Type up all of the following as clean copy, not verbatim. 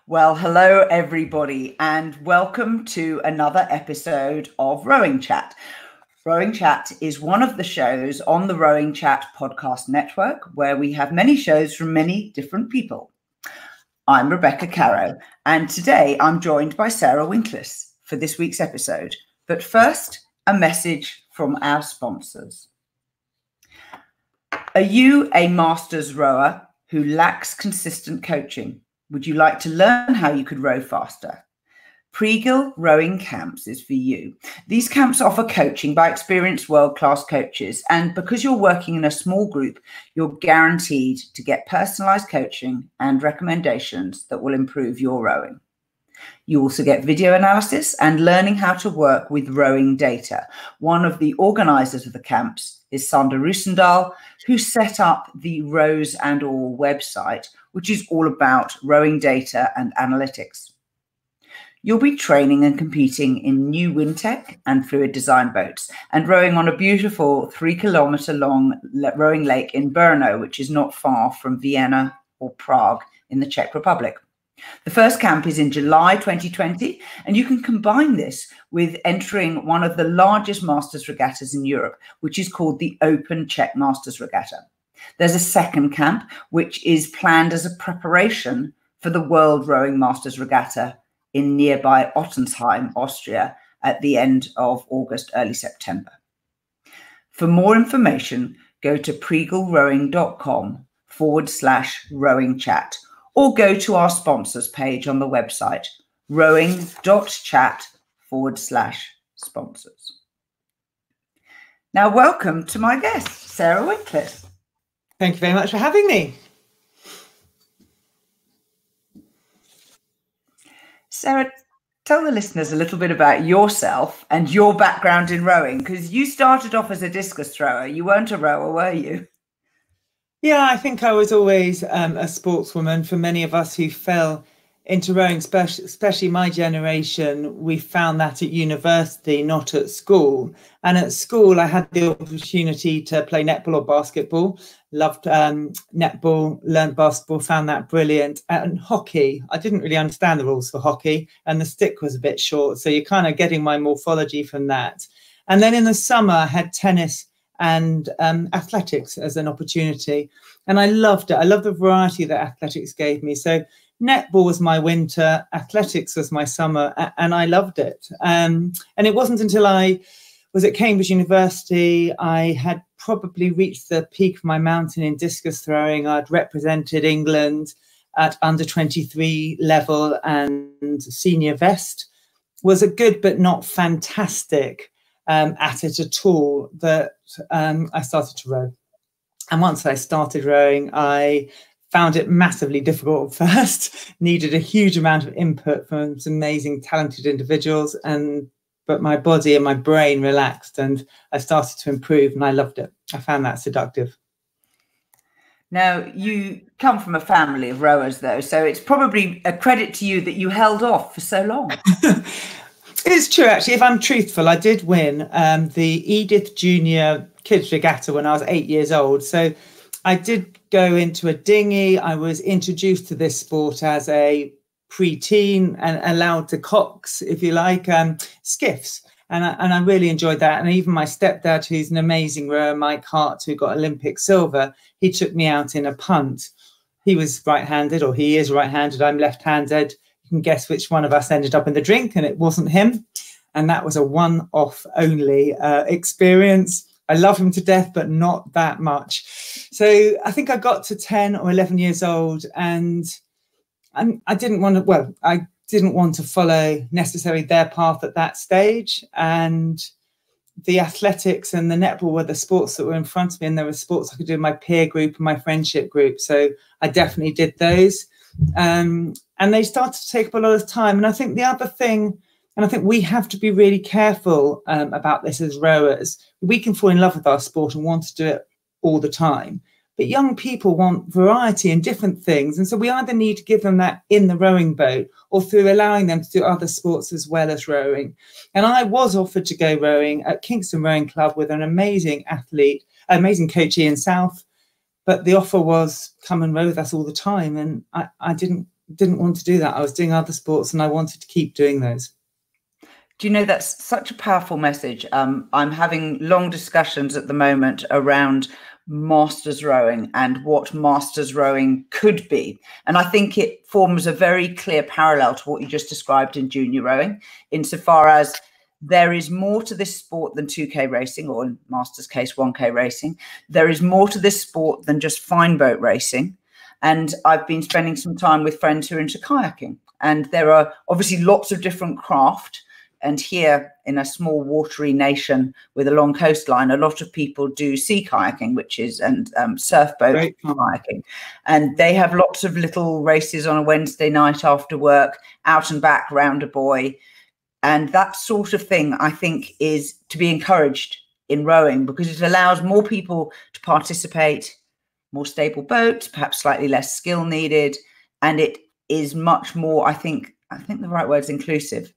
Well, hello everybody, and welcome to another episode of Rowing Chat. Rowing Chat is one of the shows on the Rowing Chat podcast network, where we have many shows from many different people. I'm Rebecca Caro, and today I'm joined by Sarah Winklis for this week's episode. But first, a message from our sponsors. Are you a masters rower who lacks consistent coaching? Would you like to learn how you could row faster? Preagle Rowing Camps is for you. These camps offer coaching by experienced world-class coaches, and because you're working in a small group, you're guaranteed to get personalized coaching and recommendations that will improve your rowing. You also get video analysis and learning how to work with rowing data. One of the organizers of the camps is Sander Roosendaal, who set up the Rows and All website, which is all about rowing data and analytics. You'll be training and competing in new Wintec and fluid design boats and rowing on a beautiful 3-kilometer long rowing lake in Brno, which is not far from Vienna or Prague in the Czech Republic. The first camp is in July 2020, and you can combine this with entering one of the largest Masters regattas in Europe, which is called the Open Czech Masters Regatta. There's a second camp, which is planned as a preparation for the World Rowing Masters Regatta in nearby Ottensheim, Austria, at the end of August, early September. For more information, go to preaglerowing.com/rowing chat. Or go to our sponsors page on the website, rowing.chat/sponsors. Now, welcome to my guest, Sarah Winklis. Thank you very much for having me. Sarah, tell the listeners a little bit about yourself and your background in rowing, because you started off as a discus thrower. You weren't a rower, were you? Yeah, I think I was always a sportswoman. For many of us who fell into rowing, especially my generation, we found that at university, not at school. And at school, I had the opportunity to play netball or basketball. Loved netball, learned basketball, found that brilliant. And hockey, I didn't really understand the rules for hockey, and the stick was a bit short. So you're kind of getting my morphology from that. And then in the summer, I had tennis and athletics as an opportunity. And I loved it. I loved the variety that athletics gave me. So netball was my winter, athletics was my summer, and I loved it. And it wasn't until I was at Cambridge University, I had probably reached the peak of my mountain in discus throwing. I'd represented England at under 23 level, and senior vest was a good but not fantastic at it at all, that I started to row. And once I started rowing, I found it massively difficult at first, needed a huge amount of input from some amazing, talented individuals, but my body and my brain relaxed, and I started to improve, and I loved it. I found that seductive. Now, you come from a family of rowers, though, so it's probably a credit to you that you held off for so long. It's true, actually. If I'm truthful, I did win the Edith Junior Kids Regatta when I was 8 years old. So I did go into a dinghy. I was introduced to this sport as a pre-teen and allowed to cox, if you like, skiffs. And I really enjoyed that. And even my stepdad, who's an amazing rower, Mike Hart, who got Olympic silver, he took me out in a punt. He was right-handed, or he is right-handed. I'm left-handed. You can guess which one of us ended up in the drink, and it wasn't him. And that was a one-off only experience. I love him to death, but not that much. So I think I got to 10 or 11 years old, and I didn't want to follow necessarily their path at that stage. And the athletics and the netball were the sports that were in front of me, and there were sports I could do in my peer group and my friendship group. So I definitely did those. And they started to take up a lot of time. And I think the other thing, and I think we have to be really careful about this as rowers, we can fall in love with our sport and want to do it all the time. But young people want variety and different things. And so we either need to give them that in the rowing boat or through allowing them to do other sports as well as rowing. And I was offered to go rowing at Kingston Rowing Club with an amazing athlete, amazing coach, Ian South. But the offer was come and row with us all the time. And I didn't didn't want to do that. I was doing other sports and I wanted to keep doing those. Do you know, that's such a powerful message. I'm having long discussions at the moment around masters rowing and what masters rowing could be. And I think it forms a very clear parallel to what you just described in junior rowing, insofar as there is more to this sport than 2K racing, or in masters case, 1K racing. There is more to this sport than just fine boat racing. And I've been spending some time with friends who are into kayaking. And there are obviously lots of different craft. And here in a small watery nation with a long coastline, a lot of people do sea kayaking, which is, and surf boat kayaking. And they have lots of little races on a Wednesday night after work, out and back, round a buoy. And that sort of thing, I think, is to be encouraged in rowing, because it allows more people to participate, more stable boats, perhaps slightly less skill needed. And it is much more, I think the right word is inclusive.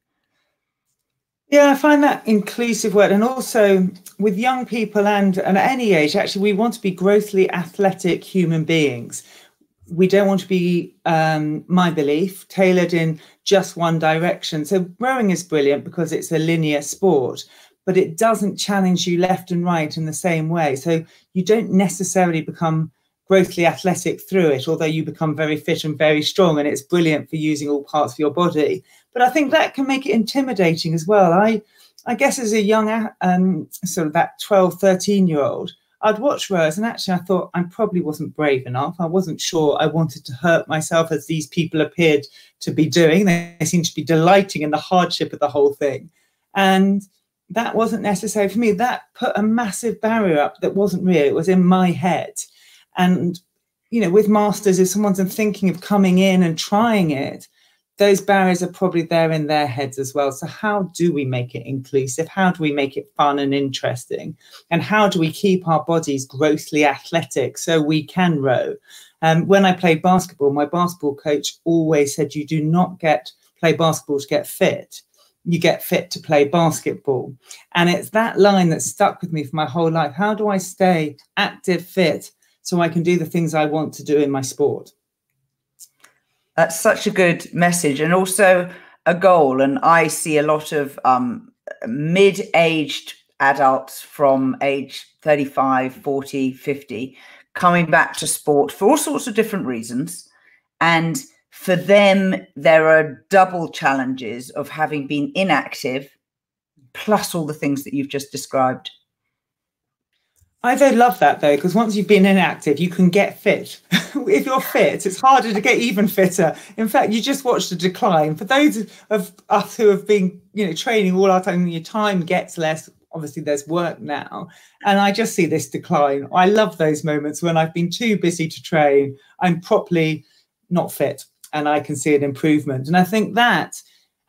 Yeah, I find that inclusive word. And also with young people and at any age, actually, we want to be grossly athletic human beings. We don't want to be, my belief, tailored in just one direction. So rowing is brilliant because it's a linear sport, but it doesn't challenge you left and right in the same way. So you don't necessarily become grossly athletic through it, although you become very fit and very strong, and it's brilliant for using all parts of your body. But I think that can make it intimidating as well. I guess as a young, sort of that 12, 13-year-old, I'd watch rowers and actually I thought I probably wasn't brave enough. I wasn't sure I wanted to hurt myself as these people appeared to be doing. They seemed to be delighting in the hardship of the whole thing. And that wasn't necessary for me. That put a massive barrier up that wasn't real. It was in my head. And, you know, with masters, if someone's thinking of coming in and trying it, those barriers are probably there in their heads as well. So how do we make it inclusive? How do we make it fun and interesting? And how do we keep our bodies grossly athletic so we can row? When I played basketball, my basketball coach always said, you do not play basketball to get fit. You get fit to play basketball. And it's that line that stuck with me for my whole life. How do I stay active, fit, so I can do the things I want to do in my sport? That's such a good message, and also a goal. And I see a lot of mid-aged adults from age 35, 40, 50 coming back to sport for all sorts of different reasons. And for them, there are double challenges of having been inactive, plus all the things that you've just described. I don't love that, though, because once you've been inactive, you can get fit. If you're fit, it's harder to get even fitter. In fact, you just watched a decline. For those of us who have been, training all our time, your time gets less. Obviously, there's work now. And I just see this decline. I love those moments when I've been too busy to train. I'm properly not fit and I can see an improvement. And I think that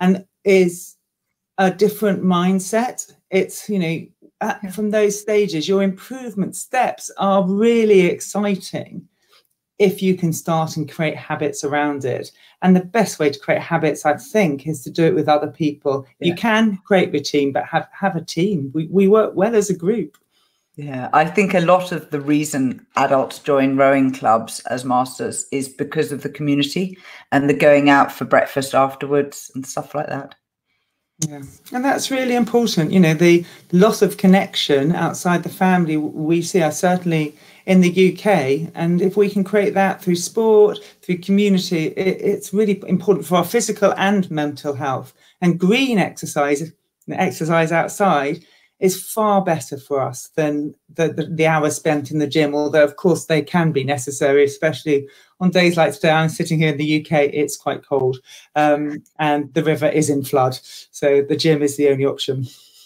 is a different mindset. It's, from those stages, your improvement steps are really exciting if you can start and create habits around it. And the best way to create habits, I think, is to do it with other people. Yeah. You can create routine, but have a team. We work well as a group. Yeah, I think a lot of the reason adults join rowing clubs as masters is because of the community and the going out for breakfast afterwards and stuff like that. Yeah, and that's really important. The loss of connection outside the family we see are certainly in the UK. And if we can create that through sport, through community, it's really important for our physical and mental health. And green exercise outside is far better for us than the hours spent in the gym, although, of course, they can be necessary, especially on days like today. I'm sitting here in the UK, it's quite cold, and the river is in flood, so the gym is the only option.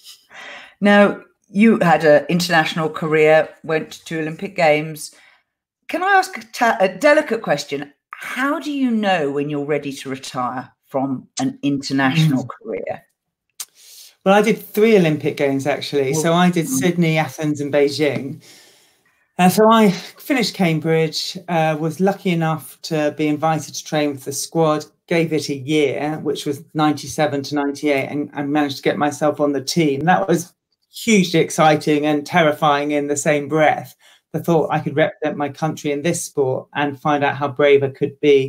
Now, you had an international career, went to Olympic Games. Can I ask a delicate question? How do you know when you're ready to retire from an international career? Well, I did 3 Olympic Games, actually. So I did Sydney, Athens and Beijing. So I finished Cambridge, was lucky enough to be invited to train with the squad, gave it a year, which was 97 to 98, and managed to get myself on the team. That was hugely exciting and terrifying in the same breath. The thought I could represent my country in this sport and find out how brave I could be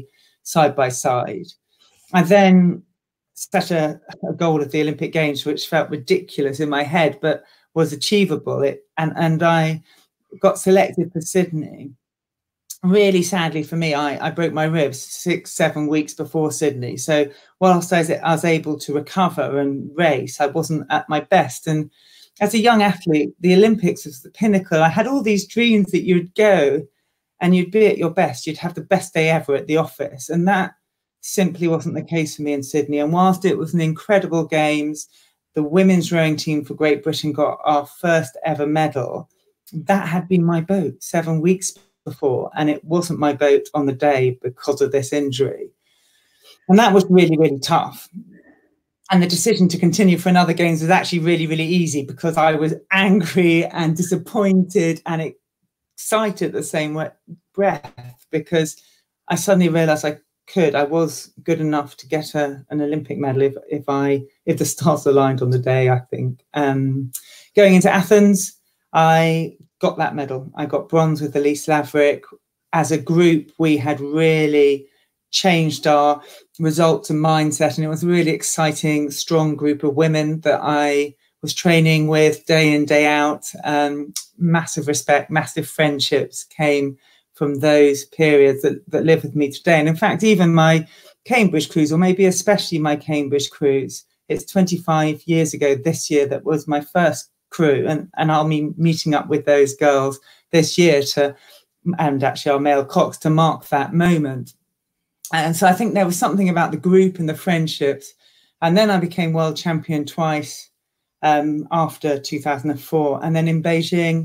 side by side. I then set a goal of the Olympic Games, which felt ridiculous in my head, but was achievable. And I got selected for Sydney. Really sadly for me, I broke my ribs 6-7 weeks before Sydney. So whilst I was able to recover and race, I wasn't at my best. And as a young athlete, the Olympics was the pinnacle. I had all these dreams that you'd go and you'd be at your best. You'd have the best day ever at the office. And that simply wasn't the case for me in Sydney. And whilst it was an incredible games, the women's rowing team for Great Britain got our first ever medal. That had been my boat 7 weeks before, and it wasn't my boat on the day because of this injury. And that was really, really tough. And the decision to continue for another games was actually really, really easy because I was angry and disappointed and excited at the same breath, because I suddenly realized I was good enough to get an Olympic medal if the stars aligned on the day, I think. Going into Athens, I got that medal. I got bronze with Elise Laverick. As a group, we had really changed our results and mindset, and it was a really exciting, strong group of women that I was training with day in, day out. Massive respect, massive friendships came from those periods that live with me today. And in fact, even my Cambridge cruise, or maybe especially my Cambridge cruise, it's 25 years ago this year that was my first crew, and I'll be meeting up with those girls this year and actually our male cox to mark that moment. And so I think there was something about the group and the friendships. And then I became world champion twice after 2004. And then in Beijing,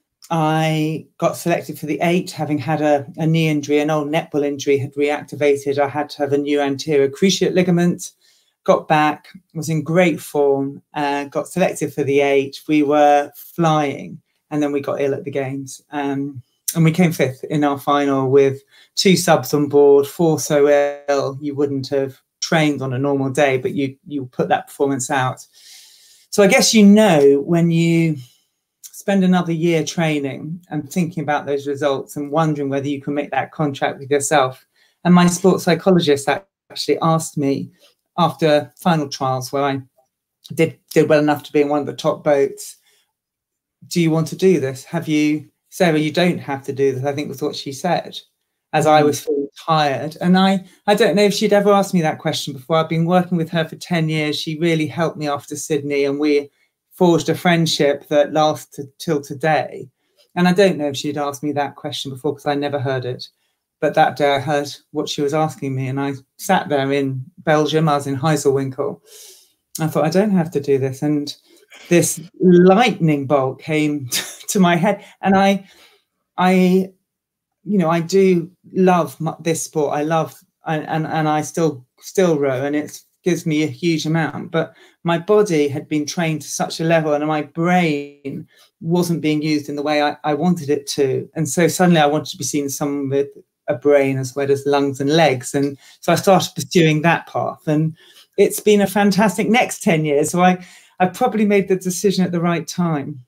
I got selected for the 8, having had a knee injury, an old netball injury had reactivated. I had to have a new anterior cruciate ligament. Got back, was in great form, got selected for the 8. We were flying, and then we got ill at the games. And we came 5th in our final with 2 subs on board, 4 so ill you wouldn't have trained on a normal day, but you put that performance out. So I guess when you spend another year training and thinking about those results and wondering whether you can make that contract with yourself. And my sports psychologist actually asked me, after final trials where I did well enough to be in one of the top boats, do you want to do this? Sarah, you don't have to do this, I think was what she said, as I was feeling tired. And I don't know if she'd ever asked me that question before. I've been working with her for 10 years. She really helped me after Sydney, and we forged a friendship that lasted till today. And I don't know if she'd asked me that question before because I never heard it. But that day I heard what she was asking me, and I sat there in Belgium. I was in Heiselwinkel. I thought, I don't have to do this. And this lightning bolt came to my head. And I do love this sport. I love, and I still row, and it gives me a huge amount. But my body had been trained to such a level, and my brain wasn't being used in the way I wanted it to. And so suddenly I wanted to be seen as someone with a brain as well as lungs and legs. And so I started pursuing that path, and it's been a fantastic next 10 years. So I probably made the decision at the right time.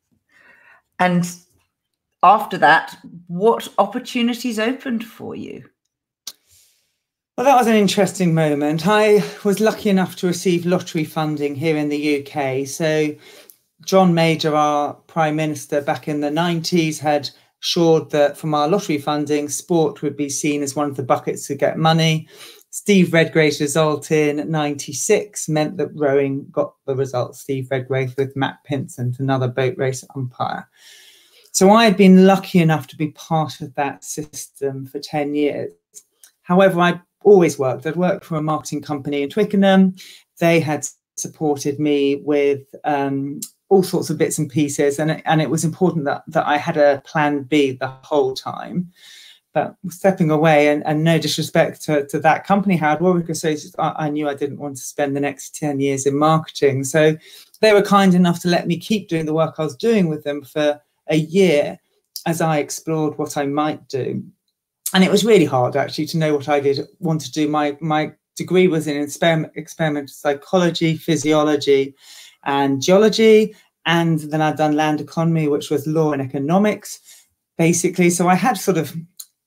And after that, what opportunities opened for you? Well, that was an interesting moment. I was lucky enough to receive lottery funding here in the UK. So John Major, our Prime Minister back in the 90s, had assured that from our lottery funding, sport would be seen as one of the buckets to get money. Steve Redgrave's result in 96 meant that rowing got the result. Steve Redgrave with Matt Pinsent, another boat race umpire. So I had been lucky enough to be part of that system for 10 years. However, I'd always worked. I'd worked for a marketing company in Twickenham. They had supported me with all sorts of bits and pieces. And it was important that I had a plan B the whole time. But stepping away, and no disrespect to that company, Howard Warwick Associates, I knew I didn't want to spend the next 10 years in marketing. So they were kind enough to let me keep doing the work I was doing with them for a year as I explored what I might do. And it was really hard, actually, to know what I did want to do. My degree was in experimental psychology, physiology, and geology. And then I'd done land economy, which was law and economics, basically. So I had sort of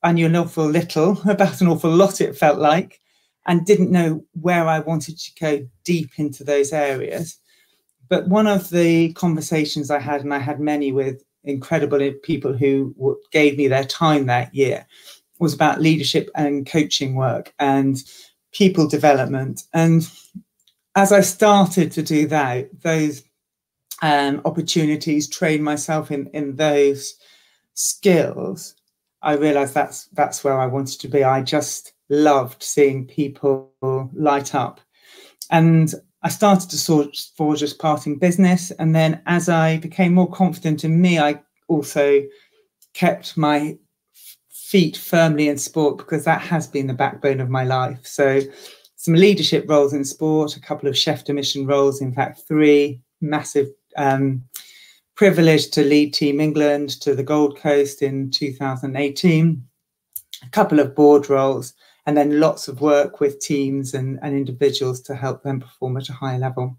I knew an awful little about an awful lot, it felt like, and didn't know where I wanted to go deep into those areas. But one of the conversations I had, and I had many with incredible people who gave me their time that year, was about leadership and coaching work and people development. And as I started to do that, those opportunities, train myself in those skills, I realized that's where I wanted to be. I just loved seeing people light up. And I started to forge a parting business. And then as I became more confident in me, I also kept my feet firmly in sport, because that has been the backbone of my life. So some leadership roles in sport, a couple of chef de mission roles, in fact, 3 massive privilege to lead Team England to the Gold Coast in 2018, a couple of board roles, and then lots of work with teams and individuals to help them perform at a high level.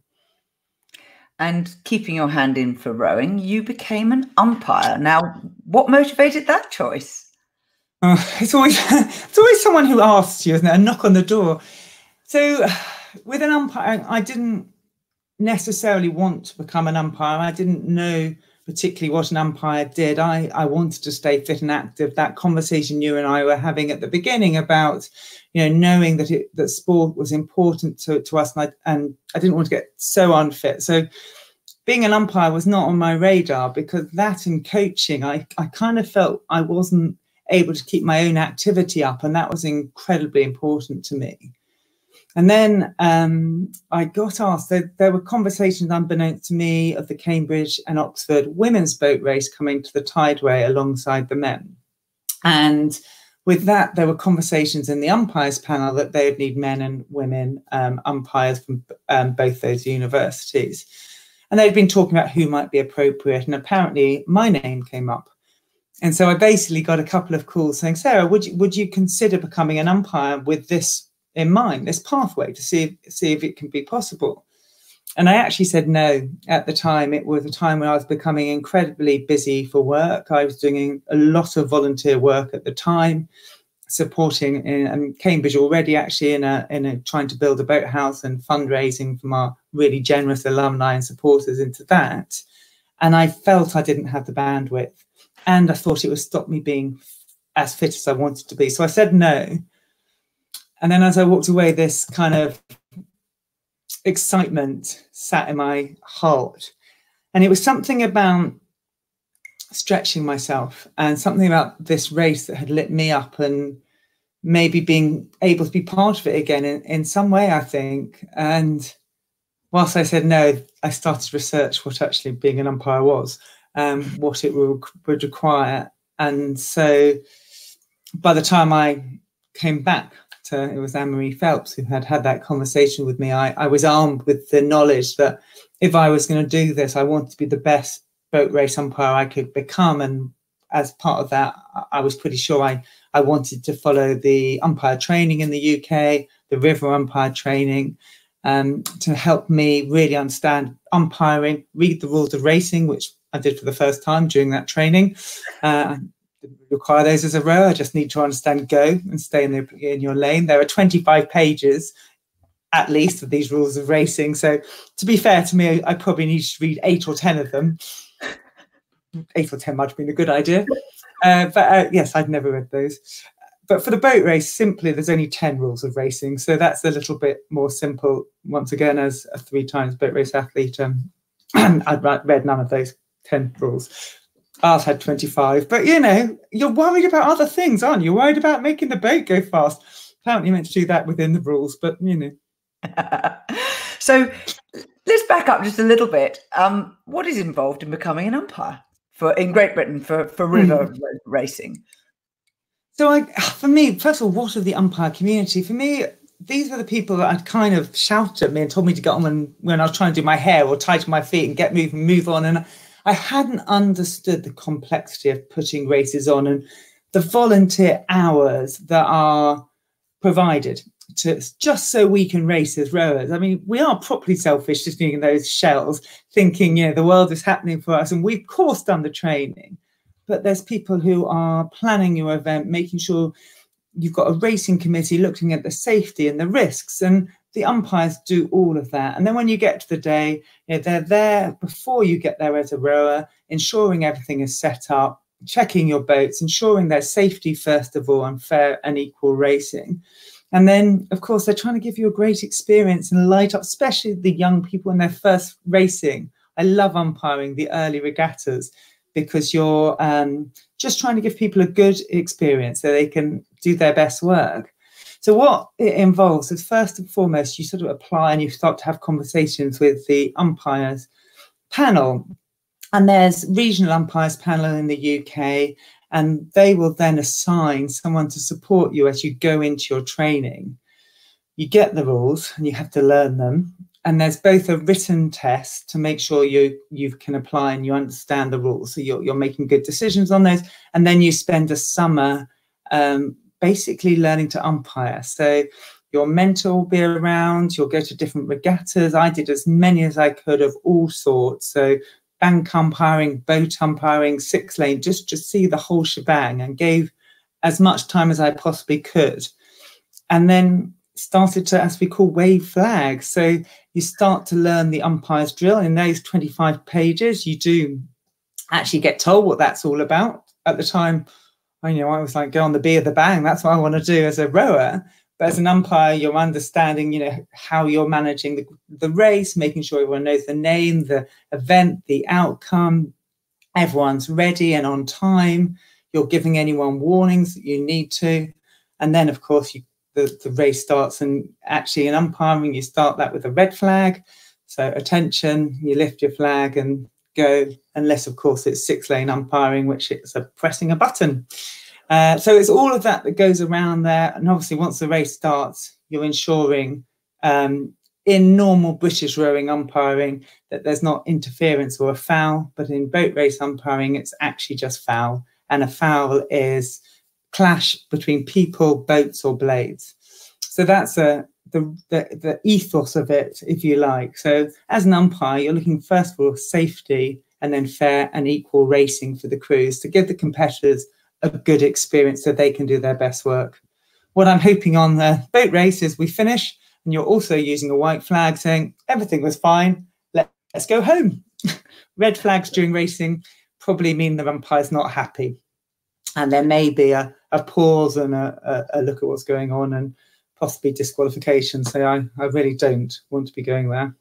And keeping your hand in for rowing, you became an umpire. Now, what motivated that choice? It's always someone who asks you, isn't it? A knock on the door. So with an umpire, I didn't necessarily want to become an umpire. I didn't know particularly what an umpire did. I wanted to stay fit and active. That conversation you and I were having at the beginning about, knowing that sport was important to us, and I didn't want to get so unfit. So being an umpire was not on my radar, because that in coaching, I kind of felt I wasn't able to keep my own activity up, and that was incredibly important to me. And then I got asked, there were conversations unbeknownst to me of the Cambridge and Oxford women's boat race coming to the Tideway alongside the men. And with that, there were conversations in the umpires panel that they would need men and women umpires from both those universities. And they'd been talking about who might be appropriate. And apparently my name came up. And so I basically got a couple of calls saying, Sarah, would you consider becoming an umpire with this in mind, this pathway, to see if it can be possible? And I actually said no at the time. It was a time when I was becoming incredibly busy for work. I was doing a lot of volunteer work at the time, supporting in Cambridge already, actually, in a trying to build a boathouse and fundraising from our really generous alumni and supporters into that. And I felt I didn't have the bandwidth, and I thought it would stop me being as fit as I wanted to be. So I said no. And then as I walked away, this kind of excitement sat in my heart. And it was something about stretching myself, and something about this race that had lit me up, and maybe being able to be part of it again in some way, I think. And whilst I said no, I started to research what actually being an umpire was, what it would require. And so by the time I came back, it was Anne-Marie Phelps who had that conversation with me. I was armed with the knowledge that if I was going to do this, I wanted to be the best boat race umpire I could become. And as part of that, I was pretty sure I wanted to follow the umpire training in the UK, the river umpire training, to help me really understand umpiring, read the rules of racing, which I did for the first time during that training. Require those as a rower. I just need to understand go and stay in your lane. There are 25 pages at least of these rules of racing. So to be fair to me, I probably need to read 8 or 10 of them. 8 or 10 might have been a good idea. But yes, I'd never read those. But for the boat race, simply, there's only 10 rules of racing. So that's a little bit more simple. Once again, as a 3 times boat race athlete, I'd read none of those 10 rules. Ours had 25, but you're worried about other things, aren't you? You're worried about making the boat go fast. Apparently you're meant to do that within the rules, but So let's back up just a little bit. What is involved in becoming an umpire in Great Britain for river racing? So for me, first of all, what of the umpire community? For me, these were the people that had kind of shouted at me and told me to get on when I was trying to do my hair or tighten my feet and get moving, move on. And I hadn't understood the complexity of putting races on and the volunteer hours that are provided just so we can race as rowers. I mean, we are properly selfish just being in those shells, thinking, the world is happening for us. And we've, of course, done the training. but there's people who are planning your event, making sure you've got a racing committee looking at the safety and the risks, and the umpires do all of that. And then when you get to the day, they're there before you get there as a rower, ensuring everything is set up, checking your boats, ensuring there's safety first of all, and fair and equal racing. And then, of course, they're trying to give you a great experience and light up, especially the young people in their first racing. I love umpiring the early regattas because you're just trying to give people a good experience so they can do their best work. So what it involves is, first and foremost, you sort of apply and you start to have conversations with the umpires panel. And there's regional umpires panel in the UK, and they will then assign someone to support you as you go into your training. You get the rules and you have to learn them. And there's both a written test to make sure you can apply and you understand the rules. So you're making good decisions on those. And then you spend a summer basically learning to umpire. So your mentor will be around, you'll go to different regattas. I did as many as I could of all sorts. So bank umpiring, boat umpiring, 6-lane, just see the whole shebang, and gave as much time as I possibly could. And then started to, as we call, wave flags. So you start to learn the umpire's drill. In those 25 pages, you do actually get told what that's all about. At the time, I was like, go on the B of the bang. That's what I want to do as a rower. But as an umpire, you're understanding, how you're managing the race, making sure everyone knows the name, the event, the outcome. Everyone's ready and on time. You're giving anyone warnings that you need to. And then, of course, the race starts, and actually in umpiring, you start that with a red flag. So attention, you lift your flag and go, unless, of course, it's 6-lane umpiring, which is pressing a button. So it's all of that goes around there. And obviously, once the race starts, you're ensuring in normal British rowing umpiring that there's not interference or a foul. But in boat race umpiring, it's actually just foul. And a foul is clash between people, boats, or blades. So that's the ethos of it, if you like. So as an umpire, you're looking first for safety and then fair and equal racing for the crews to give the competitors a good experience so they can do their best work. What I'm hoping on the boat race is we finish and you're also using a white flag saying everything was fine, let's go home. Red flags during racing probably mean the umpire's not happy. And there may be a pause and a look at what's going on and possibly disqualification. So I really don't want to be going there.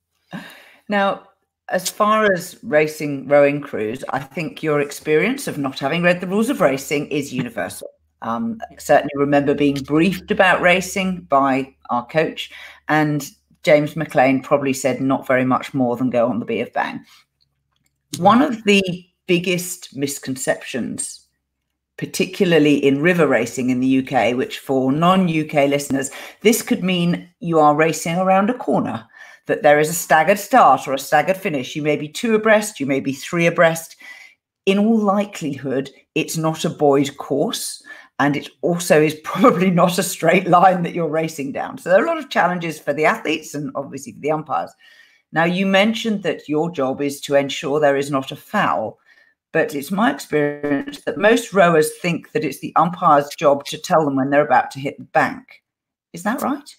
Now, as far as rowing crews, I think your experience of not having read the rules of racing is universal. I certainly remember being briefed about racing by our coach, and James McLean probably said not very much more than go on the B of bang. One of the biggest misconceptions, particularly in river racing in the UK, which for non-UK listeners, this could mean you are racing around a corner, that there is a staggered start or a staggered finish. You may be 2 abreast, you may be 3 abreast. In all likelihood, it's not a buoyed course, and it also is probably not a straight line that you're racing down. So there are a lot of challenges for the athletes and obviously for the umpires. Now, you mentioned that your job is to ensure there is not a foul, but it's my experience that most rowers think that it's the umpire's job to tell them when they're about to hit the bank. Is that right?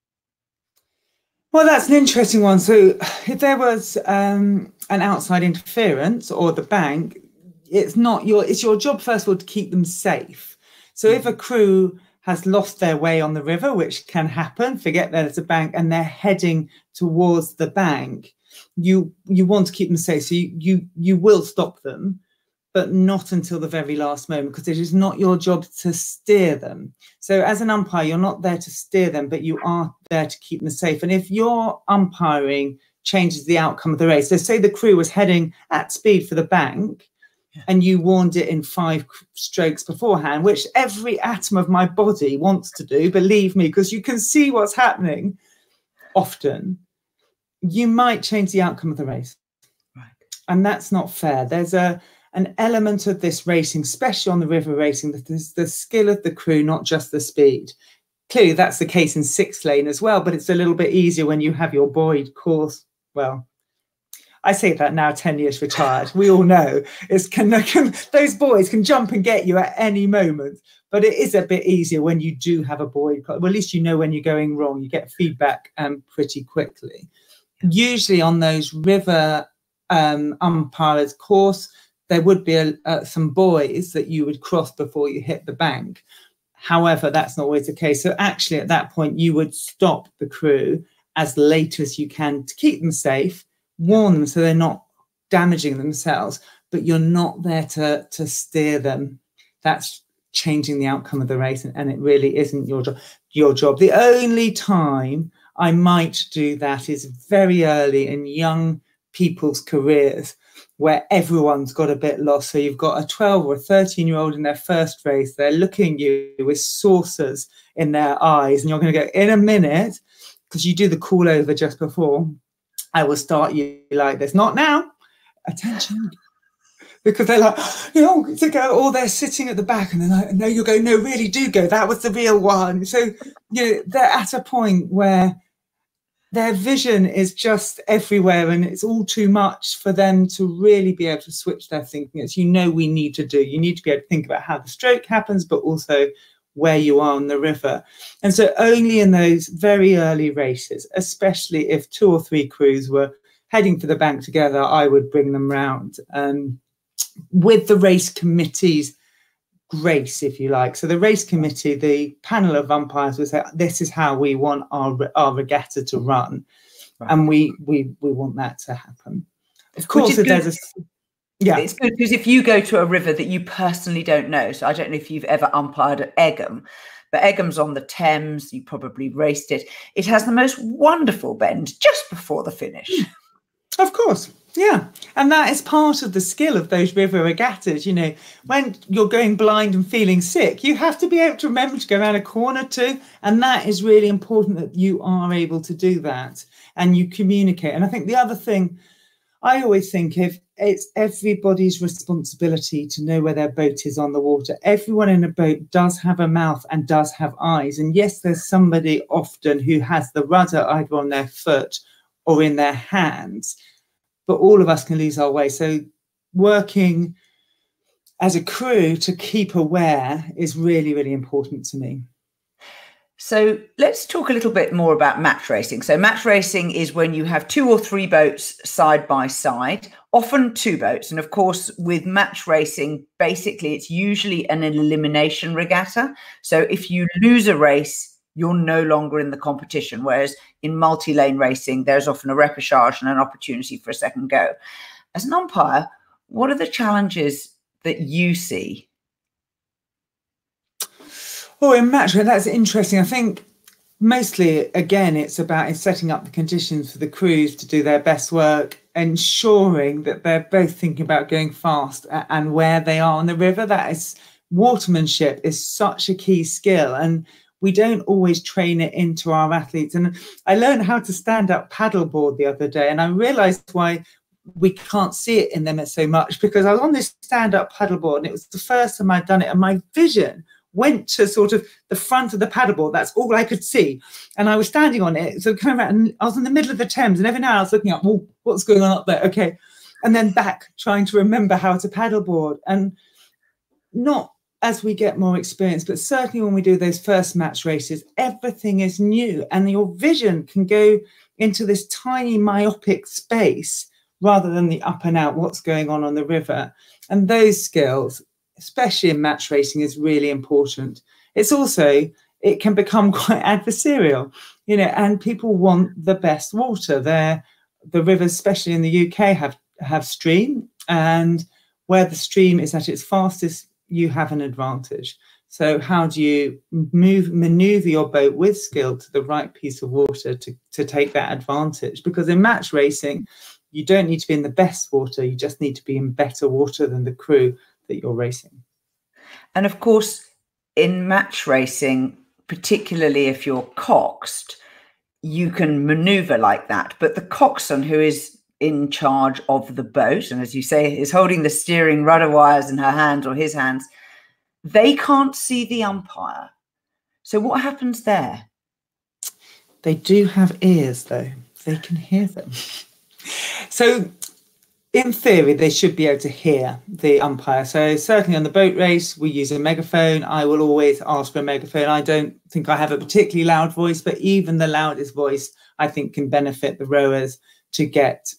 Well, that's an interesting one. So if there was an outside interference or the bank, it's your job, first of all, to keep them safe. So if a crew has lost their way on the river, which can happen, forget that it's a bank, and they're heading towards the bank, you want to keep them safe. So you will stop them, but not until the very last moment, because it is not your job to steer them. So as an umpire, you're not there to steer them, but you are there to keep them safe. And if your umpiring changes the outcome of the race, so say the crew was heading at speed for the bank, and you warned it in 5 strokes beforehand, which every atom of my body wants to do, believe me, because you can see what's happening often, you might change the outcome of the race. Right. And that's not fair. There's an element of this racing, especially on the river racing, that is the skill of the crew, not just the speed. Clearly, that's the case in 6-lane as well, but it's a little bit easier when you have your buoyed course. Well, I say that now, 10 years retired. We all know those boys can jump and get you at any moment. But it is a bit easier when you do have a buoy. Well, at least you know when you're going wrong. You get feedback pretty quickly. Usually on those river umpires course, there would be some buoys that you would cross before you hit the bank. However, that's not always the case. So actually at that point, you would stop the crew as late as you can to keep them safe, warn them so they're not damaging themselves, but you're not there to steer them. That's changing the outcome of the race, and it really isn't your job. The only time I might do that is very early in young people's careers, where everyone's got a bit lost. So you've got a 12 or a 13-year-old in their first race, they're looking at you with saucers in their eyes, and you're going to go, in a minute, because you do the call over just before, I will start you like this. Not now. Attention. Because they're like, to go, or they're sitting at the back and they're like, no, you'll go, no, really do go. That was the real one. So, they're at a point where their vision is just everywhere and it's all too much for them to really be able to switch their thinking. As we need to do. You need to be able to think about how the stroke happens, but also where you are on the river. And so only in those very early races, especially if 2 or 3 crews were heading for the bank together, I would bring them round. With the race committee's grace, if you like. So the race committee, the panel of umpires would say, this is how we want our regatta to run. Right. And we want that to happen. Of course, if there's it's good because if you go to a river that you personally don't know, so I don't know if you've ever umpired at Egham, but Egham's on the Thames, you probably raced it. It has the most wonderful bend just before the finish. Of course. Yeah. And that is part of the skill of those river regattas. When you're going blind and feeling sick, you have to be able to remember to go around a corner too. And that is really important, that you are able to do that and you communicate. And I think the other thing I always think of, it's everybody's responsibility to know where their boat is on the water. Everyone in a boat does have a mouth and does have eyes. And yes, there's somebody often who has the rudder either on their foot or in their hands, but all of us can lose our way. So working as a crew to keep aware is really, really important to me. So let's talk a little bit more about match racing. So match racing is when you have 2 or 3 boats side by side, often 2 boats. And of course, with match racing, basically, it's usually an elimination regatta. So if you lose a race, you're no longer in the competition. Whereas in multi-lane racing, there's often a repechage and an opportunity for a second go. As an umpire, what are the challenges that you see? Oh, in match racing, that's interesting. I think mostly, again, it's about setting up the conditions for the crews to do their best work, ensuring that they're both thinking about going fast and where they are on the river. That is, watermanship is such a key skill, and we don't always train it into our athletes. And I learned how to stand up paddleboard the other day, and I realized why we can't see it in them so much, because I was on this stand up paddleboard and it was the first time I'd done it, and my vision went to sort of the front of the paddleboard. That's all I could see. And I was standing on it. So coming around, and I was in the middle of the Thames, and every now I was looking up, well, what's going on up there? Okay. And then back, trying to remember how to paddleboard. And not as we get more experience, but certainly when we do those first match races, everything is new, and your vision can go into this tiny myopic space rather than the up and out, what's going on the river. And those skills, especially in match racing, is really important. It's also, it can become quite adversarial, and people want the best water. The rivers, especially in the UK, have stream, and where the stream is at its fastest, you have an advantage. So how do you maneuver your boat with skill to the right piece of water to take that advantage? Because in match racing, you don't need to be in the best water, you just need to be in better water than the crew that you're racing. And of course, in match racing, particularly if you're coxed, you can maneuver like that. But the coxswain, who is in charge of the boat, and as you say, is holding the steering rudder wires in her hands or his hands, they can't see the umpire. So what happens there? They do have ears, though. They can hear them. So In theory, they should be able to hear the umpire. So certainly on the boat race, we use a megaphone. I will always ask for a megaphone. I don't think I have a particularly loud voice, but even the loudest voice, I think, can benefit the rowers to get,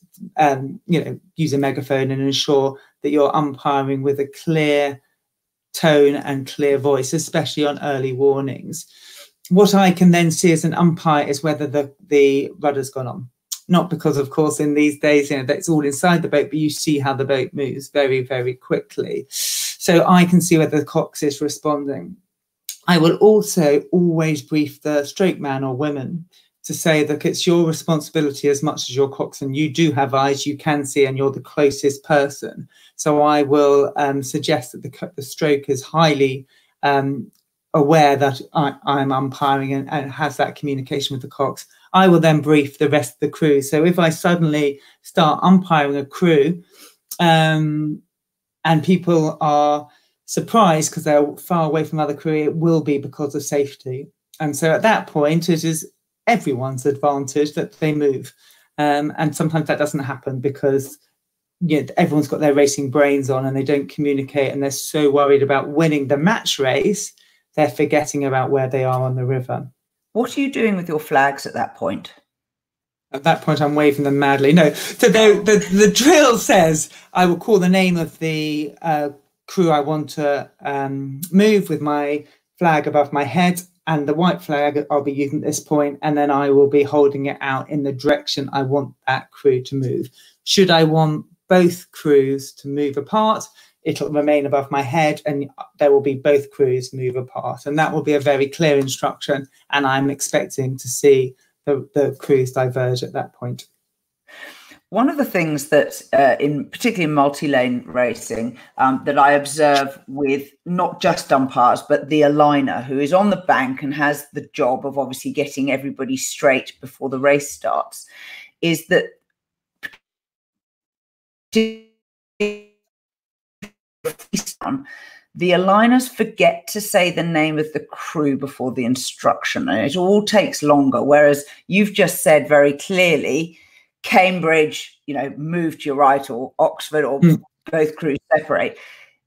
use a megaphone and ensure that you're umpiring with a clear tone and clear voice, especially on early warnings. What I can then see as an umpire is whether the rudder's gone on. Not because, of course, in these days, that's all inside the boat, but you see how the boat moves very, very quickly. So I can see whether the cox is responding. I will also always brief the stroke man or women to say that it's your responsibility as much as your coxswain. You do have eyes, you can see, and you're the closest person. So I will suggest that the stroke is highly aware that I'm umpiring and has that communication with the cox. I will then brief the rest of the crew. So if I suddenly start umpiring a crew and people are surprised because they're far away from other crew, it will be because of safety. And so at that point, it is everyone's advantage that they move. And sometimes that doesn't happen because everyone's got their racing brains on and they don't communicate and they're so worried about winning the match race, they're forgetting about where they are on the river. What are you doing with your flags at that point? At that point, I'm waving them madly. No, so the drill says I will call the name of the crew I want to move with my flag above my head, and the white flag I'll be using at this point, and then I will be holding it out in the direction I want that crew to move. Should I want both crews to move apart, it'll remain above my head and there will be both crews move apart. And that will be a very clear instruction. And I'm expecting to see the crews diverge at that point. One of the things that, particularly in multi-lane racing, that I observe with not just umpires, but the aligner, who is on the bank and has the job of obviously getting everybody straight before the race starts, is that the aligners forget to say the name of the crew before the instruction, and it all takes longer. Whereas you've just said very clearly, Cambridge, move to your right, or Oxford, or both crews separate.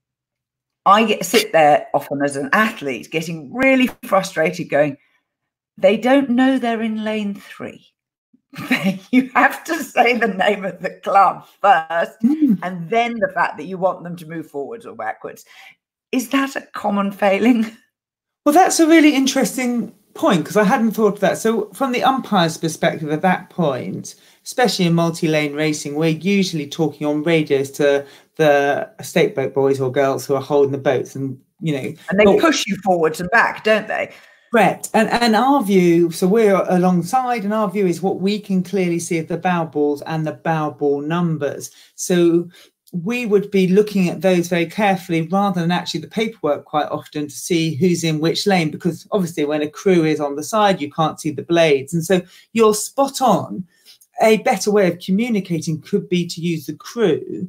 I sit there often as an athlete getting really frustrated going, they don't know they're in lane 3. You have to say the name of the club first, and then the fact that you want them to move forwards or backwards. Is that a common failing? Well, that's a really interesting point because I hadn't thought of that. So from the umpire's perspective at that point, especially in multi-lane racing, we're usually talking on radios to the state boat boys or girls who are holding the boats, and and they push you forwards and back, don't they? Correct. And our view, so we're alongside, and our view is what we can clearly see of the bow balls and the bow ball numbers. So we would be looking at those very carefully rather than actually the paperwork quite often to see who's in which lane, because obviously when a crew is on the side, you can't see the blades. And so you're spot on. A better way of communicating could be to use the crew.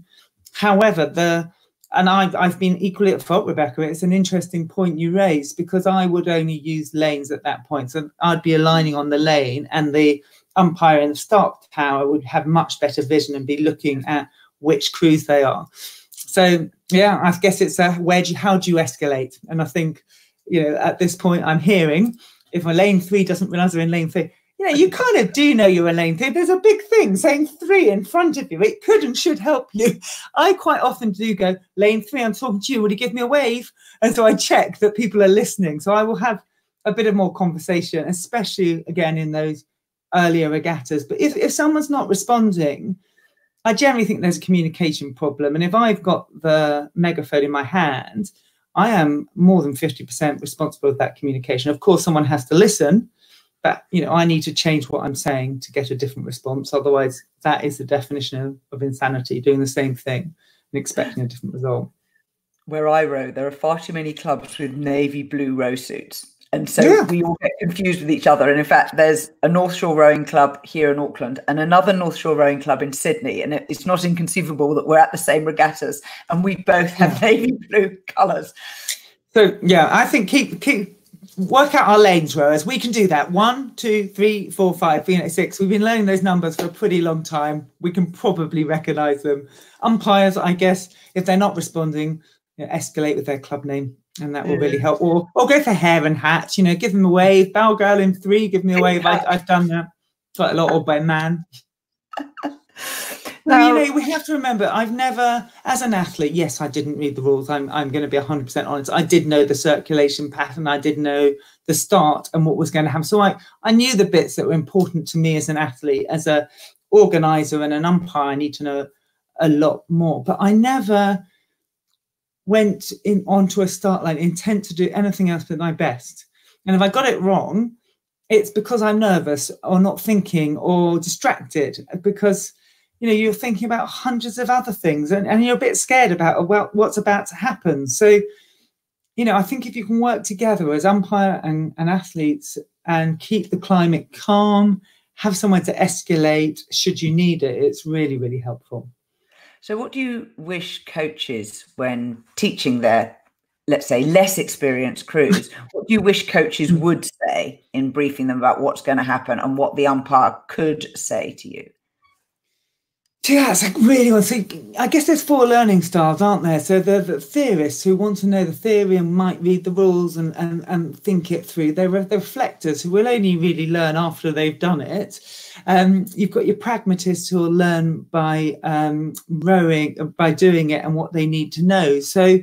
However, and I've been equally at fault, Rebecca. It's an interesting point you raised because I would only use lanes at that point. So I'd be aligning on the lane, and the umpire in the start tower would have much better vision and be looking at which crews they are. So yeah, I guess it's how do you escalate? And I think at this point I'm hearing if a lane 3 doesn't realise they're in lane 3. You kind of do know you're in lane 3. There's a big thing saying 3 in front of you. It could and should help you. I quite often do go, lane 3, I'm talking to you. Would you give me a wave? And so I check that people are listening. So I will have a bit of more conversation, especially, again, in those earlier regattas. But if someone's not responding, I generally think there's a communication problem. And if I've got the megaphone in my hand, I am more than 50% responsible for that communication. Of course, someone has to listen. But, I need to change what I'm saying to get a different response. Otherwise, that is the definition of insanity, doing the same thing and expecting a different result. Where I row, there are far too many clubs with navy blue row suits. And so we all get confused with each other. And in fact, there's a North Shore Rowing Club here in Auckland and another North Shore Rowing Club in Sydney. And it's not inconceivable that we're at the same regattas and we both have navy blue colours. So, yeah, I think keep work out our lanes, rowers. We can do that. 1, 2, 3, 4, 5, 6. We've been learning those numbers for a pretty long time. We can probably recognise them. Umpires, I guess, if they're not responding, escalate with their club name, and that will really help. Or go for hair and hat. Give them a wave. Bow girl in 3, give me a wave. I've done that quite a lot. Or by man. Well, we have to remember, I've never, as an athlete, yes, I didn't read the rules. I'm going to be 100% honest. I did know the circulation pattern. I did know the start and what was going to happen. So I knew the bits that were important to me as an athlete. As an organizer and an umpire, I need to know a lot more. But I never went onto a start line intent to do anything else but my best. And if I got it wrong, it's because I'm nervous or not thinking or distracted, because you're thinking about hundreds of other things and you're a bit scared about what's about to happen. So, I think if you can work together as umpire and athletes and keep the climate calm, have somewhere to escalate should you need it, it's really, really helpful. So what do you wish coaches, when teaching their, let's say, less experienced crews, what do you wish coaches would say in briefing them about what's going to happen and what the umpire could say to you? Yeah, it's like really well. So I guess there's 4 learning styles, aren't there? So the theorists who want to know the theory and might read the rules and think it through. They're reflectors who will only really learn after they've done it. You've got your pragmatists who will learn by rowing, by doing it and what they need to know. So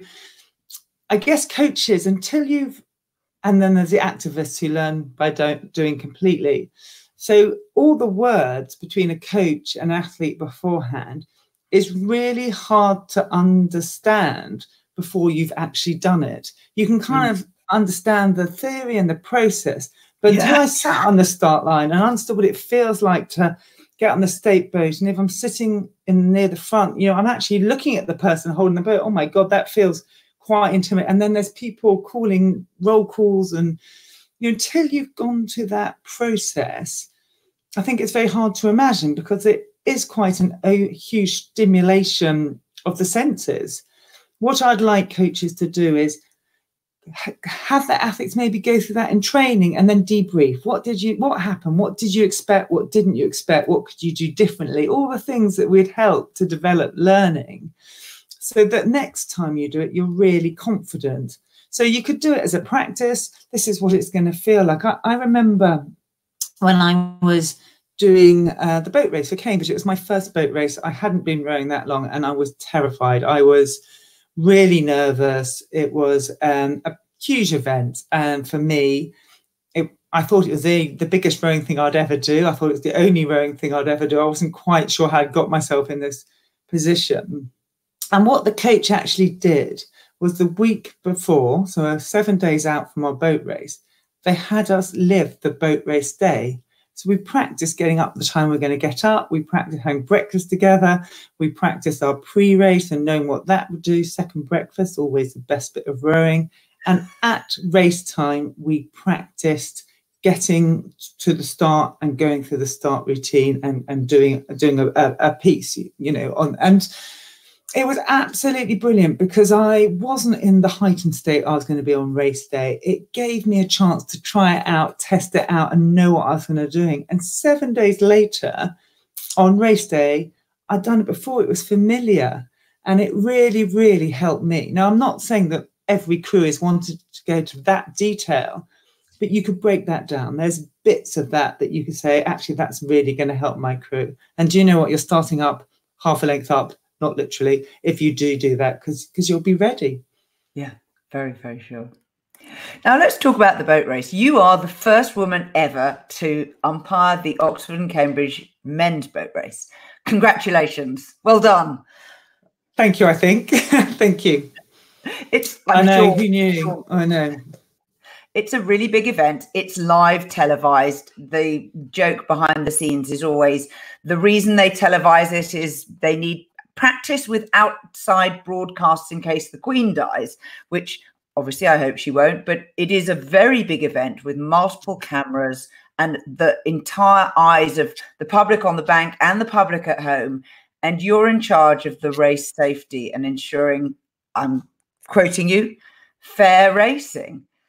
I guess coaches, and then there's the activists who learn by doing completely. So all the words between a coach and athlete beforehand is really hard to understand before you've actually done it. You can kind of understand the theory and the process, but until I sat on the start line and understood what it feels like to get on the state boat, and if I'm sitting near the front, I'm actually looking at the person holding the boat. Oh my God, that feels quite intimate. And then there's people calling roll calls, and until you've gone to that process, I think it's very hard to imagine, because it is quite a huge stimulation of the senses. What I'd like coaches to do is have the athletes maybe go through that in training and then debrief. What happened? What did you expect? What didn't you expect? What could you do differently? All the things that would help to develop learning, so that next time you do it, you're really confident. So you could do it as a practice. This is what it's going to feel like. I remember when I was doing the boat race for Cambridge. It was my first boat race. I hadn't been rowing that long and I was terrified. I was really nervous. It was a huge event. And for me, I thought it was the biggest rowing thing I'd ever do. I thought it was the only rowing thing I'd ever do. I wasn't quite sure how I'd got myself in this position. And what the coach actually did was, the week before, so 7 days out from our boat race, they had us live the boat race day. So we practiced getting up the time we're going to get up. We practiced having breakfast together. We practiced our pre-race and knowing what that would do. Second breakfast, always the best bit of rowing. And at race time, we practiced getting to the start and going through the start routine and doing a piece, and it was absolutely brilliant, because I wasn't in the heightened state I was going to be on race day. It gave me a chance to try it out, test it out, and know what I was going to do. And 7 days later, on race day, I'd done it before. It was familiar, and it really, really helped me. Now, I'm not saying that every crew is wanted to go to that detail, but you could break that down. There's bits of that you could say, actually, that's really going to help my crew. And do you know what? You're starting up half a length up, not literally, if you do that, because you'll be ready. Yeah, very, very sure. Now let's talk about the boat race. You are the first woman ever to umpire the Oxford and Cambridge men's boat race. Congratulations. Well done. Thank you, I think. Thank you. I know, who knew? I know. It's a really big event. It's live televised. The joke behind the scenes is always, the reason they televise it is they need practice with outside broadcasts in case the Queen dies, which obviously I hope she won't, but it is a very big event with multiple cameras and the entire eyes of the public on the bank and the public at home. And you're in charge of the race safety and ensuring, I'm quoting you, fair racing.